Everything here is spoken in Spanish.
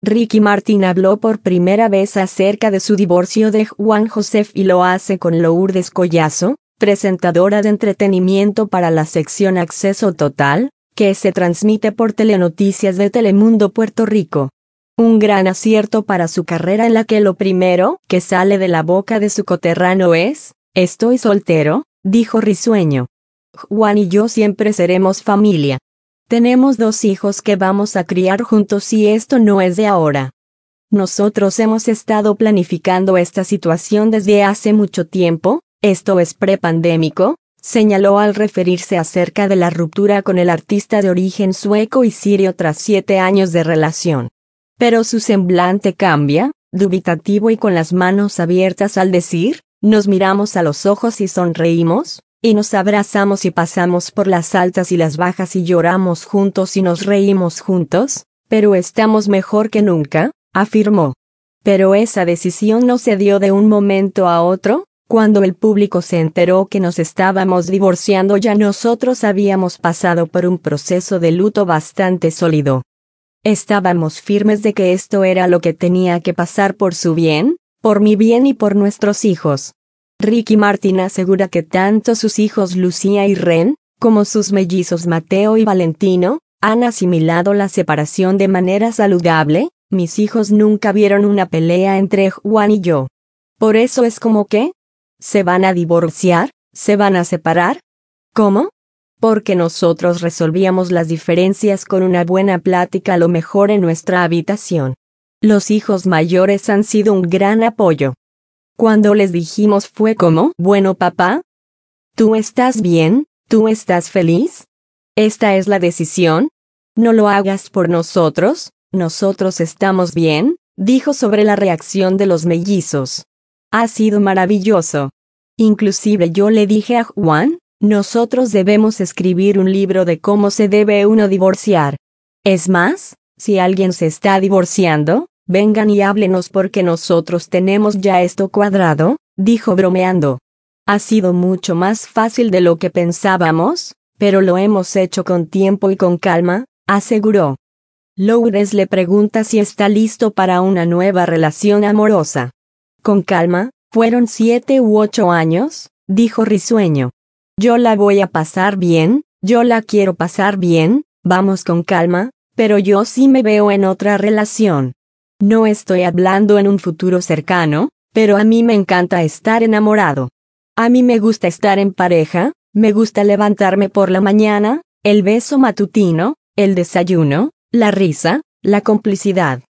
Ricky Martin habló por primera vez acerca de su divorcio de Juan Joseph y lo hace con Lourdes Collazo, presentadora de entretenimiento para la sección Acceso Total, que se transmite por Telenoticias de Telemundo Puerto Rico. Un gran acierto para su carrera en la que lo primero que sale de la boca de su coterráneo es, «Estoy soltero», dijo risueño. «Juan y yo siempre seremos familia. Tenemos 2 hijos que vamos a criar juntos y esto no es de ahora. Nosotros hemos estado planificando esta situación desde hace mucho tiempo, esto es prepandémico», señaló al referirse acerca de la ruptura con el artista de origen sueco y sirio tras 7 años de relación. Pero su semblante cambia, dubitativo y con las manos abiertas al decir, «Nos miramos a los ojos y sonreímos, y nos abrazamos y pasamos por las altas y las bajas y lloramos juntos y nos reímos juntos, pero estamos mejor que nunca», afirmó. Pero esa decisión no se dio de un momento a otro. Cuando el público se enteró que nos estábamos divorciando, ya nosotros habíamos pasado por un proceso de luto bastante sólido. Estábamos firmes de que esto era lo que tenía que pasar por su bien, por mi bien y por nuestros hijos. Ricky Martin asegura que tanto sus hijos Lucía y Ren, como sus mellizos Mateo y Valentino, han asimilado la separación de manera saludable. «Mis hijos nunca vieron una pelea entre Juan y yo. Por eso es como que, ¿se van a divorciar? ¿Se van a separar? ¿Cómo? Porque nosotros resolvíamos las diferencias con una buena plática, a lo mejor en nuestra habitación. Los hijos mayores han sido un gran apoyo. Cuando les dijimos fue como, bueno papá, ¿tú estás bien? ¿Tú estás feliz? ¿Esta es la decisión? No lo hagas por nosotros, nosotros estamos bien», dijo sobre la reacción de los mellizos. «Ha sido maravilloso. Inclusive yo le dije a Juan, nosotros debemos escribir un libro de cómo se debe uno divorciar. Es más, si alguien se está divorciando, vengan y háblenos porque nosotros tenemos ya esto cuadrado», dijo bromeando. «Ha sido mucho más fácil de lo que pensábamos, pero lo hemos hecho con tiempo y con calma», aseguró. Lourdes le pregunta si está listo para una nueva relación amorosa. «Con calma, fueron 7 u 8 años», dijo risueño. «Yo la voy a pasar bien, yo la quiero pasar bien, vamos con calma, pero yo sí me veo en otra relación. No estoy hablando en un futuro cercano, pero a mí me encanta estar enamorado. A mí me gusta estar en pareja, me gusta levantarme por la mañana, el beso matutino, el desayuno, la risa, la complicidad.